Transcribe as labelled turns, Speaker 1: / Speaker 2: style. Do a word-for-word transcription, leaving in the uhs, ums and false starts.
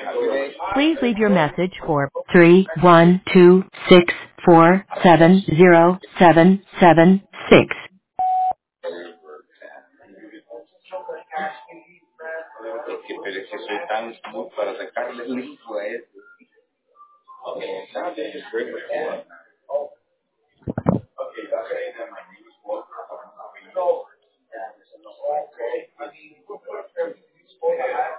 Speaker 1: Please leave your message for three one two six four seven zero seven seven six.
Speaker 2: Porque, pero es que soy tan smooth para sacarle el info a eso. Okay, it's very good. Okay, that's right. My name is Walter.